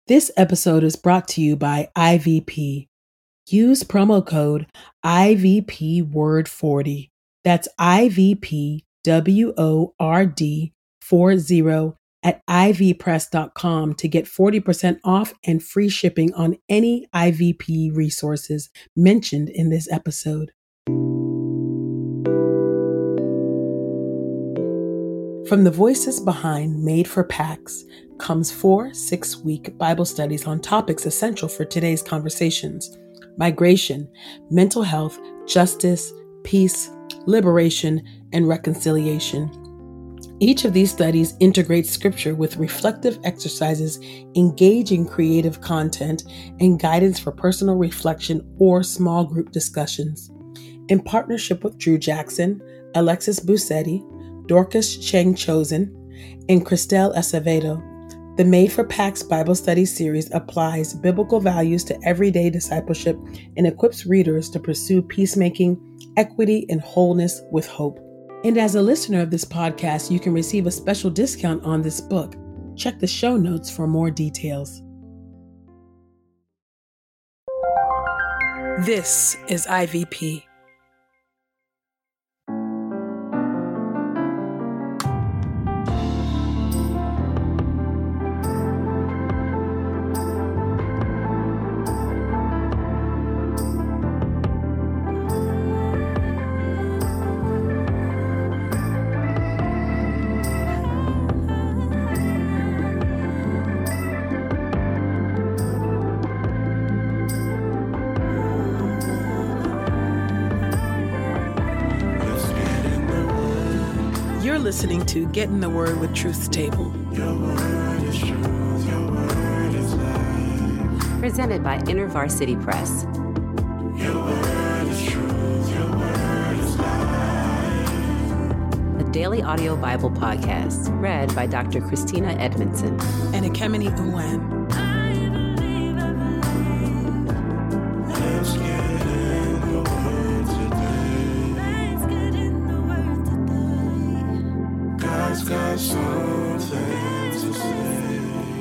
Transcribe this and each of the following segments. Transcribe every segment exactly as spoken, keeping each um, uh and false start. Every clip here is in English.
This episode is brought to you by I V P. Use promo code I V P word forty. That's I V P W O R D forty at I V press dot com to get forty percent off and free shipping on any I V P resources mentioned in this episode. From the voices behind Made for PAX comes four six-week Bible studies on topics essential for today's conversations: migration, mental health, justice, peace, liberation, and reconciliation. Each of these studies integrates scripture with reflective exercises, engaging creative content, and guidance for personal reflection or small group discussions. In partnership with Drew Jackson, Alexis Busetti, Dorcas Cheng Chosen, and Cristel Acevedo, the Made for PAX Bible Study series applies biblical values to everyday discipleship and equips readers to pursue peacemaking, equity, and wholeness with hope. And as a listener of this podcast, you can receive a special discount on this book. Check the show notes for more details. This is I V P. You're listening to Get in the Word with Truth's Table. Your word is truth, your word is life. Presented by InterVarsity Press. Your word is truth, your word is life. A daily audio Bible podcast read by Doctor Christina Edmondson and Ekemini Uwan. Let's get in the word today. God's got something to say.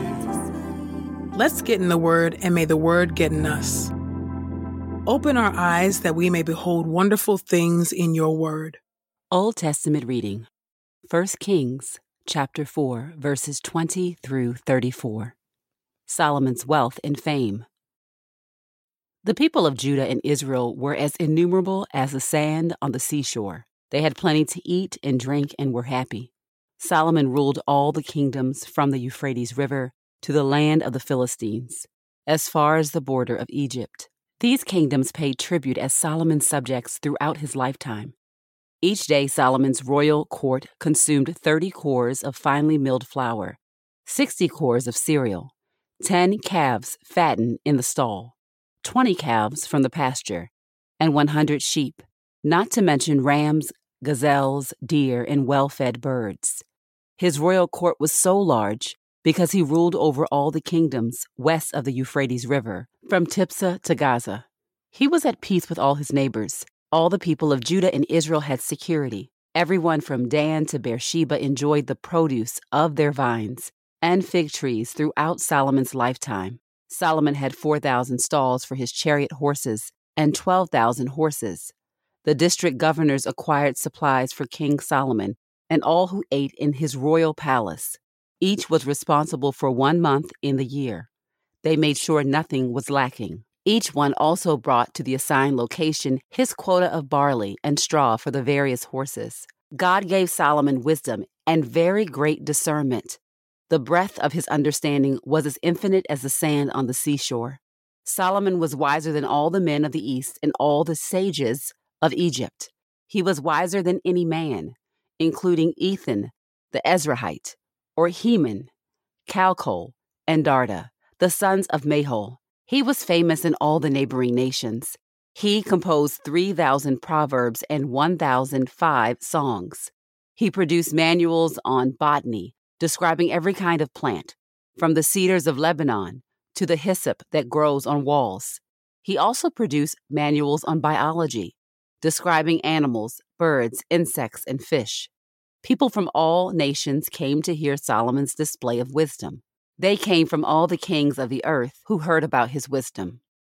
Let's get in the Word, and may the Word get in us. Open our eyes that we may behold wonderful things in your Word. Old Testament reading. First Kings, chapter four, verses twenty through thirty-four. Solomon's wealth and fame. The people of Judah and Israel were as innumerable as the sand on the seashore. They had plenty to eat and drink and were happy. Solomon ruled all the kingdoms from the Euphrates River to the land of the Philistines, as far as the border of Egypt. These kingdoms paid tribute as Solomon's subjects throughout his lifetime. Each day, Solomon's royal court consumed thirty cores of finely milled flour, sixty cores of cereal, ten calves fattened in the stall, twenty calves from the pasture, and one hundred sheep, not to mention rams, gazelles, deer, and well-fed birds. His royal court was so large because he ruled over all the kingdoms west of the Euphrates River, from Tipsah to Gaza. He was at peace with all his neighbors. All the people of Judah and Israel had security. Everyone from Dan to Beersheba enjoyed the produce of their vines and fig trees throughout Solomon's lifetime. Solomon had four thousand stalls for his chariot horses and twelve thousand horses. The district governors acquired supplies for King Solomon and all who ate in his royal palace. Each was responsible for one month in the year. They made sure nothing was lacking. Each one also brought to the assigned location his quota of barley and straw for the various horses. God gave Solomon wisdom and very great discernment. The breadth of his understanding was as infinite as the sand on the seashore. Solomon was wiser than all the men of the East and all the sages of Egypt. He was wiser than any man, including Ethan, the Ezrahite, or Heman, Calcol, and Darda, the sons of Mahol. He was famous in all the neighboring nations. He composed three thousand proverbs and one thousand five songs. He produced manuals on botany, describing every kind of plant, from the cedars of Lebanon to the hyssop that grows on walls. He also produced manuals on biology, describing animals, birds, insects, and fish. People from all nations came to hear Solomon's display of wisdom. They came from all the kings of the earth who heard about his wisdom.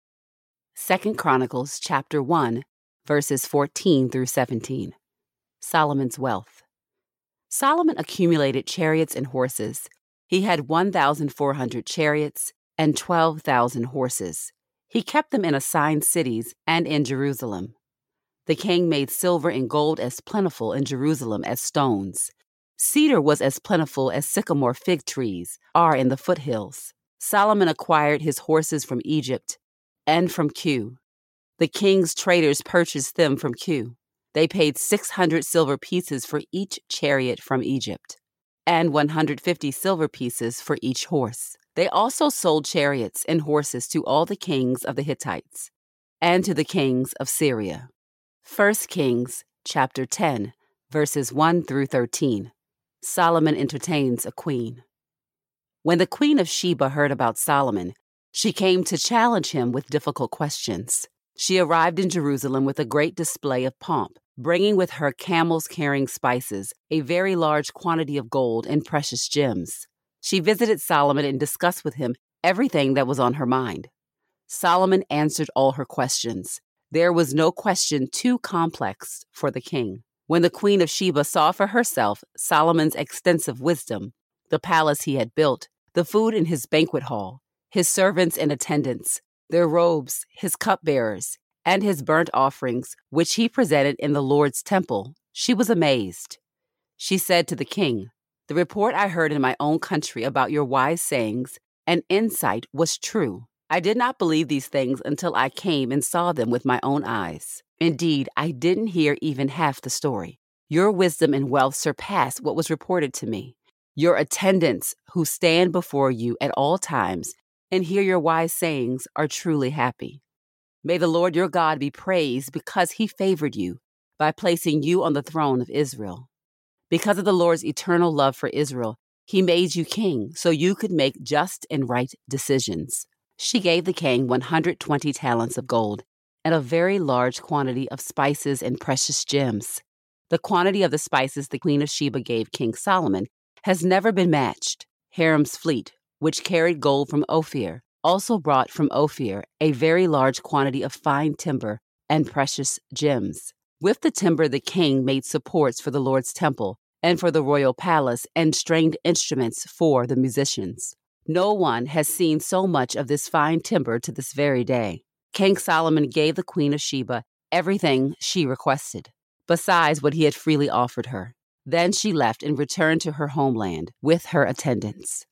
Second Chronicles chapter one, verses fourteen through seventeen. Solomon's wealth. Solomon accumulated chariots and horses. He had one thousand four hundred chariots and twelve thousand horses. He kept them in assigned cities and in Jerusalem. The king made silver and gold as plentiful in Jerusalem as stones. Cedar was as plentiful as sycamore fig trees are in the foothills. Solomon acquired his horses from Egypt and from Kue. The king's traders purchased them from Kue. They paid six hundred silver pieces for each chariot from Egypt, and one hundred fifty silver pieces for each horse. They also sold chariots and horses to all the kings of the Hittites and to the kings of Syria. First Kings chapter ten, verses one through thirteen. Solomon entertains a queen. When the queen of Sheba heard about Solomon, she came to challenge him with difficult questions. She arrived in Jerusalem with a great display of pomp, bringing with her camels carrying spices, a very large quantity of gold and precious gems. She visited Solomon and discussed with him everything that was on her mind. Solomon answered all her questions. There was no question too complex for the king. When the queen of Sheba saw for herself Solomon's extensive wisdom, the palace he had built, the food in his banquet hall, his servants and attendants, their robes, his cupbearers, and his burnt offerings, which he presented in the Lord's temple, she was amazed. She said to the king, "The report I heard in my own country about your wise sayings and insight was true. I did not believe these things until I came and saw them with my own eyes. Indeed, I didn't hear even half the story. Your wisdom and wealth surpass what was reported to me. Your attendants who stand before you at all times and hear your wise sayings are truly happy. May the Lord your God be praised because he favored you by placing you on the throne of Israel. Because of the Lord's eternal love for Israel, he made you king so you could make just and right decisions." She gave the king one hundred twenty talents of gold and a very large quantity of spices and precious gems. The quantity of the spices the queen of Sheba gave King Solomon has never been matched. Hiram's fleet, which carried gold from Ophir, also brought from Ophir a very large quantity of fine timber and precious gems. With the timber, the king made supports for the Lord's temple and for the royal palace and stringed instruments for the musicians. No one has seen so much of this fine timber to this very day. King Solomon gave the queen of Sheba everything she requested, besides what he had freely offered her. Then she left and returned to her homeland with her attendants.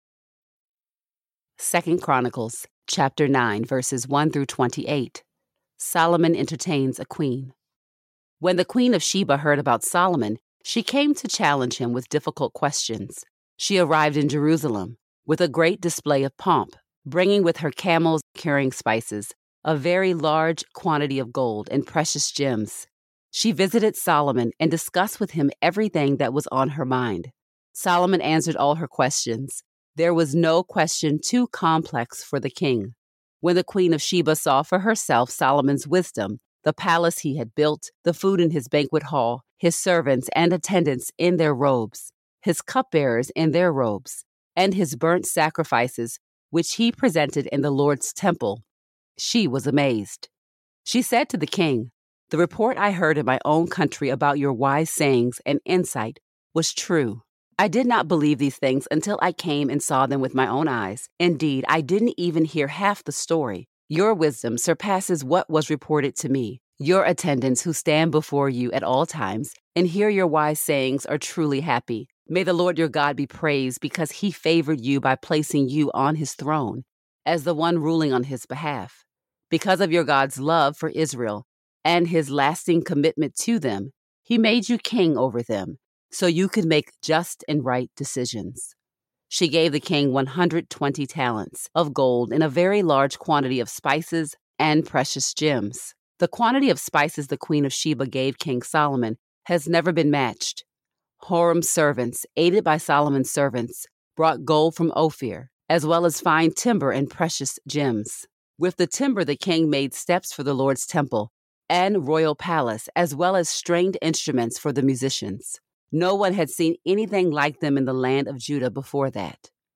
Second Chronicles chapter nine, verses one through twenty-eight. Solomon entertains a queen. When the queen of Sheba heard about Solomon, she came to challenge him with difficult questions. She arrived in Jerusalem with a great display of pomp, bringing with her camels carrying spices, a very large quantity of gold and precious gems. She visited Solomon and discussed with him everything that was on her mind. Solomon answered all her questions. There was no question too complex for the king. When the queen of Sheba saw for herself Solomon's wisdom, the palace he had built, the food in his banquet hall, his servants and attendants in their robes, his cupbearers in their robes, and his burnt sacrifices, which he presented in the Lord's temple, she was amazed. She said to the king, "The report I heard in my own country about your wise sayings and insight was true. I did not believe these things until I came and saw them with my own eyes. Indeed, I didn't even hear half the story. Your wisdom surpasses what was reported to me. Your attendants who stand before you at all times and hear your wise sayings are truly happy. May the Lord your God be praised because he favored you by placing you on his throne as the one ruling on his behalf. Because of your God's love for Israel and his lasting commitment to them, he made you king over them so you could make just and right decisions." She gave the king one hundred twenty talents of gold and a very large quantity of spices and precious gems. The quantity of spices the queen of Sheba gave King Solomon has never been matched. Hiram's servants, aided by Solomon's servants, brought gold from Ophir, as well as fine timber and precious gems. With the timber, the king made steps for the Lord's temple and royal palace, as well as stringed instruments for the musicians. No one had seen anything like them in the land of Judah before that.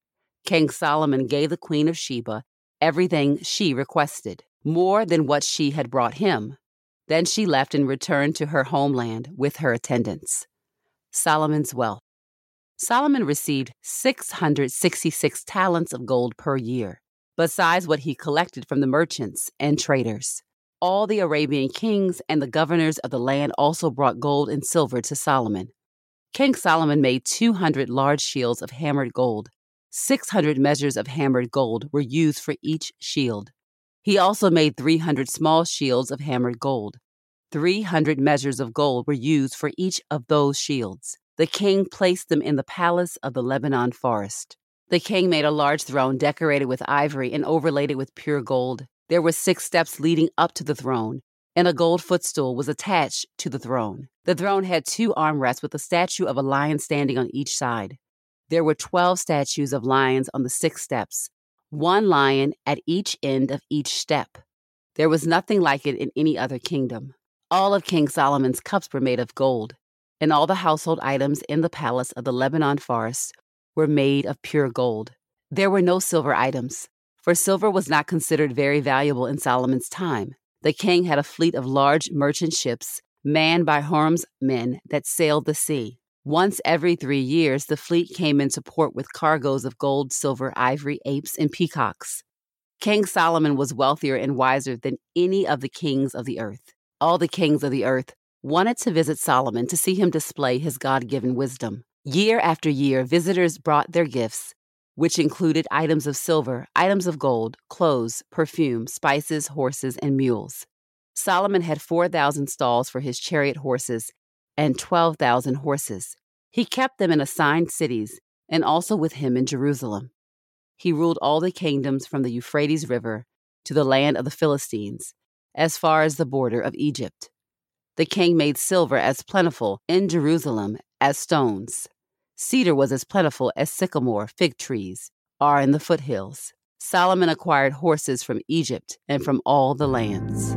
King Solomon gave the Queen of Sheba everything she requested, more than what she had brought him. Then she left and returned to her homeland with her attendants. Solomon's wealth. Solomon received six hundred sixty-six talents of gold per year, besides what he collected from the merchants and traders. All the Arabian kings and the governors of the land also brought gold and silver to Solomon. King Solomon made two hundred large shields of hammered gold. six hundred measures of hammered gold were used for each shield. He also made three hundred small shields of hammered gold. three hundred measures of gold were used for each of those shields. The king placed them in the palace of the Lebanon forest. The king made a large throne decorated with ivory and overlaid it with pure gold. There were six steps leading up to the throne, and a gold footstool was attached to the throne. The throne had two armrests with a statue of a lion standing on each side. There were twelve statues of lions on the six steps, one lion at each end of each step. There was nothing like it in any other kingdom. All of King Solomon's cups were made of gold, and all the household items in the palace of the Lebanon forest were made of pure gold. There were no silver items, for silver was not considered very valuable in Solomon's time. The king had a fleet of large merchant ships manned by Hiram's men that sailed the sea. Once every three years, the fleet came into port with cargoes of gold, silver, ivory, apes, and peacocks. King Solomon was wealthier and wiser than any of the kings of the earth. All the kings of the earth wanted to visit Solomon to see him display his God-given wisdom. Year after year, visitors brought their gifts, which included items of silver, items of gold, clothes, perfume, spices, horses, and mules. Solomon had four thousand stalls for his chariot horses and twelve thousand horses. He kept them in assigned cities and also with him in Jerusalem. He ruled all the kingdoms from the Euphrates River to the land of the Philistines, as far as the border of Egypt. The king made silver as plentiful in Jerusalem as stones. Cedar was as plentiful as sycamore fig trees are in the foothills. Solomon acquired horses from Egypt and from all the lands.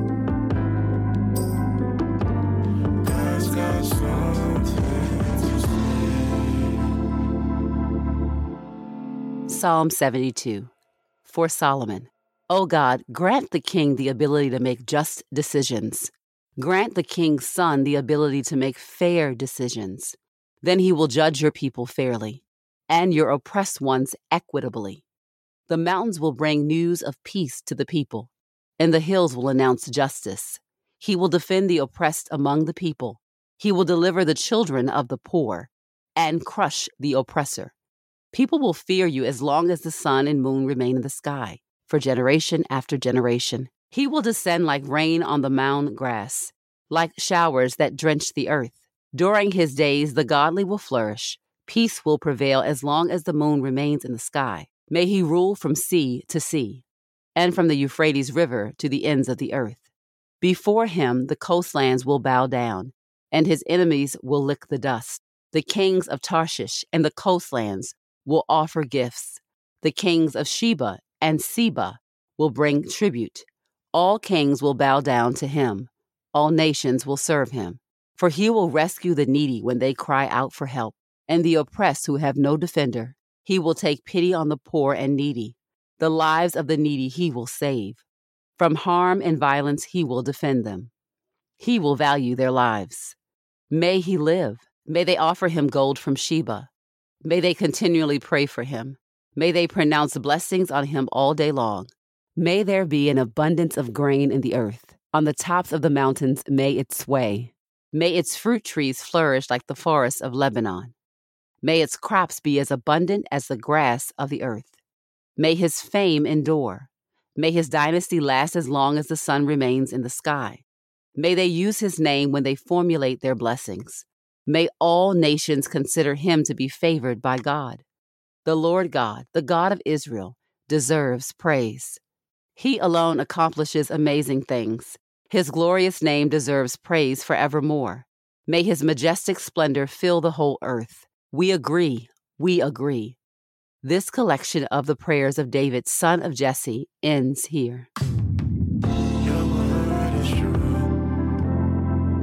God's got something to say. Psalm seventy-two. For Solomon. O God, grant the king the ability to make just decisions. Grant the king's son the ability to make fair decisions. Then he will judge your people fairly, and your oppressed ones equitably. The mountains will bring news of peace to the people, and the hills will announce justice. He will defend the oppressed among the people. He will deliver the children of the poor, and crush the oppressor. People will fear you as long as the sun and moon remain in the sky, for generation after generation. He will descend like rain on the mown grass, like showers that drench the earth. During his days, the godly will flourish. Peace will prevail as long as the moon remains in the sky. May he rule from sea to sea, and from the Euphrates River to the ends of the earth. Before him, the coastlands will bow down, and his enemies will lick the dust. The kings of Tarshish and the coastlands will offer gifts. The kings of Sheba and Seba will bring tribute. All kings will bow down to him. All nations will serve him. For he will rescue the needy when they cry out for help, and the oppressed who have no defender. He will take pity on the poor and needy. The lives of the needy he will save. From harm and violence he will defend them. He will value their lives. May he live. May they offer him gold from Sheba. May they continually pray for him. May they pronounce blessings on him all day long. May there be an abundance of grain in the earth. On the tops of the mountains may it sway. May its fruit trees flourish like the forests of Lebanon. May its crops be as abundant as the grass of the earth. May his fame endure. May his dynasty last as long as the sun remains in the sky. May they use his name when they formulate their blessings. May all nations consider him to be favored by God. The Lord God, the God of Israel, deserves praise. He alone accomplishes amazing things. His glorious name deserves praise forevermore. May his majestic splendor fill the whole earth. We agree, we agree. This collection of the prayers of David, son of Jesse, ends here. Your word is true.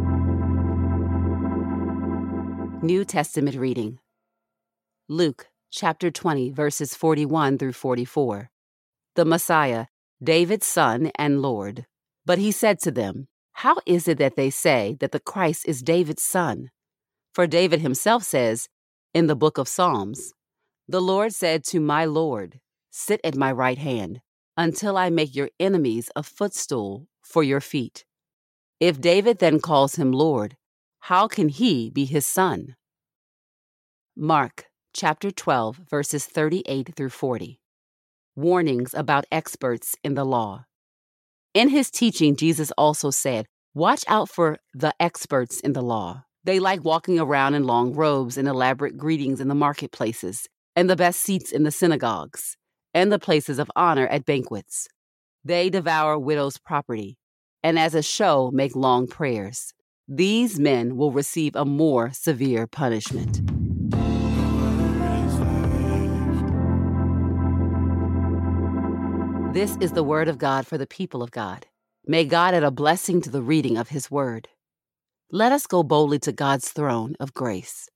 New Testament reading. Luke chapter twenty, verses forty-one through forty-four. The Messiah, David's son and Lord. But he said to them, "How is it that they say that the Christ is David's son? For David himself says in the book of Psalms, 'The Lord said to my Lord, sit at my right hand, until I make your enemies a footstool for your feet.' If David then calls him Lord, how can he be his son?" Mark chapter twelve, verses thirty-eight through forty. Warnings about experts in the law. In his teaching, Jesus also said, "Watch out for the experts in the law. They like walking around in long robes and elaborate greetings in the marketplaces, and the best seats in the synagogues, and the places of honor at banquets. They devour widows' property, and as a show make long prayers. These men will receive a more severe punishment." This is the word of God for the people of God. May God add a blessing to the reading of his word. Let us go boldly to God's throne of grace.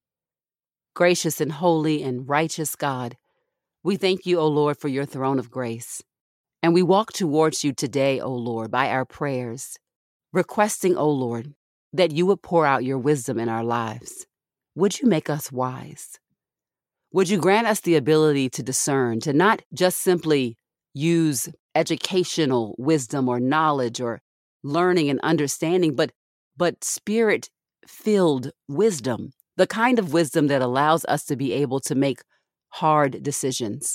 Gracious and holy and righteous God, we thank you, O Lord, for your throne of grace. And we walk towards you today, O Lord, by our prayers, requesting, O Lord, that you would pour out your wisdom in our lives. Would you make us wise? Would you grant us the ability to discern, to not just simply use educational wisdom or knowledge or learning and understanding, but, but spirit-filled wisdom, the kind of wisdom that allows us to be able to make hard decisions,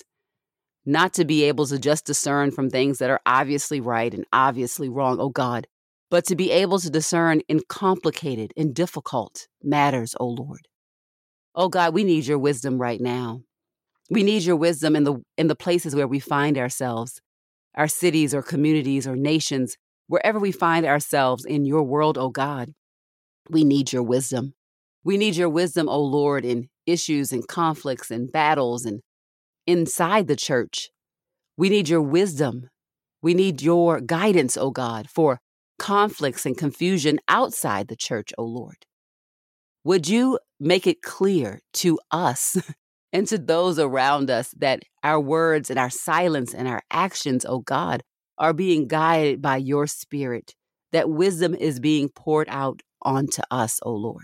not to be able to just discern from things that are obviously right and obviously wrong, oh God, but to be able to discern in complicated and difficult matters, oh Lord. Oh God, we need your wisdom right now. We need your wisdom in the in the places where we find ourselves, our cities or communities or nations, wherever we find ourselves in your world, oh God. We need your wisdom. We need your wisdom, oh Lord, in issues and conflicts and battles and inside the church. We need your wisdom. We need your guidance, oh God, for conflicts and confusion outside the church, oh Lord. Would you make it clear to us and to those around us that our words and our silence and our actions, oh God, are being guided by your Spirit, that wisdom is being poured out onto us, oh Lord.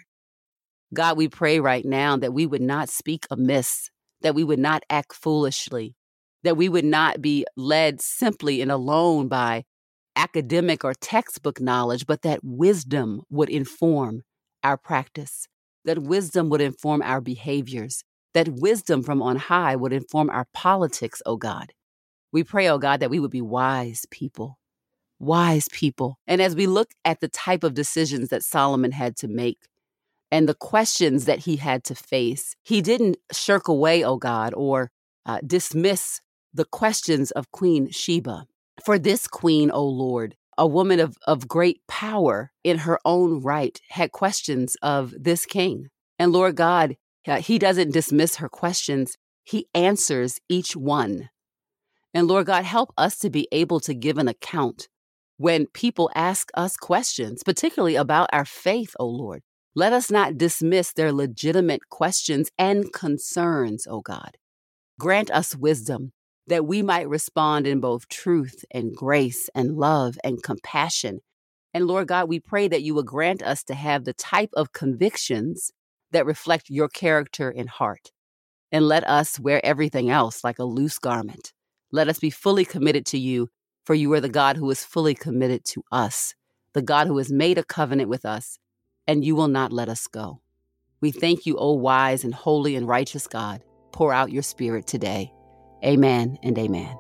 God, we pray right now that we would not speak amiss, that we would not act foolishly, that we would not be led simply and alone by academic or textbook knowledge, but that wisdom would inform our practice, that wisdom would inform our behaviors, that wisdom from on high would inform our politics, oh God. We pray, oh God, that we would be wise people, wise people. And as we look at the type of decisions that Solomon had to make and the questions that he had to face, he didn't shirk away, oh God, or uh, dismiss the questions of Queen Sheba. For this queen, oh Lord, a woman of, of great power in her own right, had questions of this king. And Lord God, Uh, he doesn't dismiss her questions. He answers each one. And Lord God, help us to be able to give an account when people ask us questions, particularly about our faith, oh Lord. Let us not dismiss their legitimate questions and concerns, oh God. Grant us wisdom that we might respond in both truth and grace and love and compassion. And Lord God, we pray that you would grant us to have the type of convictions that reflect your character and heart. And let us wear everything else like a loose garment. Let us be fully committed to you, for you are the God who is fully committed to us, the God who has made a covenant with us, and you will not let us go. We thank you, O wise and holy and righteous God. Pour out your Spirit today. Amen and amen.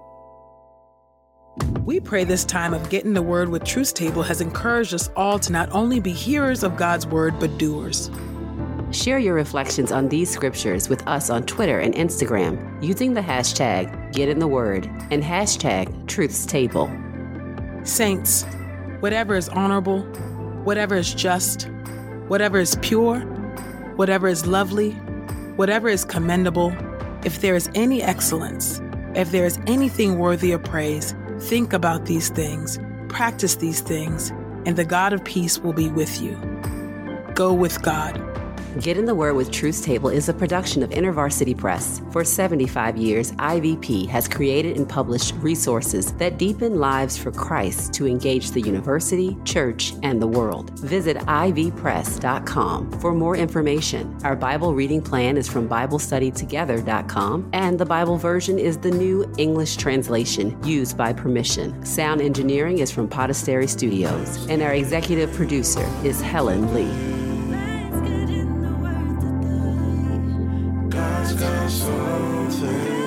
We pray this time of Getting the Word with Truth Table has encouraged us all to not only be hearers of God's word, but doers. Share your reflections on these scriptures with us on Twitter and Instagram using the hashtag GetInTheWord and hashtag TruthsTable. Saints, whatever is honorable, whatever is just, whatever is pure, whatever is lovely, whatever is commendable, if there is any excellence, if there is anything worthy of praise, think about these things, practice these things, and the God of peace will be with you. Go with God. Get in the Word with Truth's Table is a production of InterVarsity Press. For seventy-five years, I V P has created and published resources that deepen lives for Christ to engage the university, church, and the world. Visit I V press dot com for more information. Our Bible reading plan is from Bible Study Together dot com, and the Bible version is the New English Translation used by permission. Sound engineering is from Podastery Studios, and our executive producer is Helen Lee. God's got something.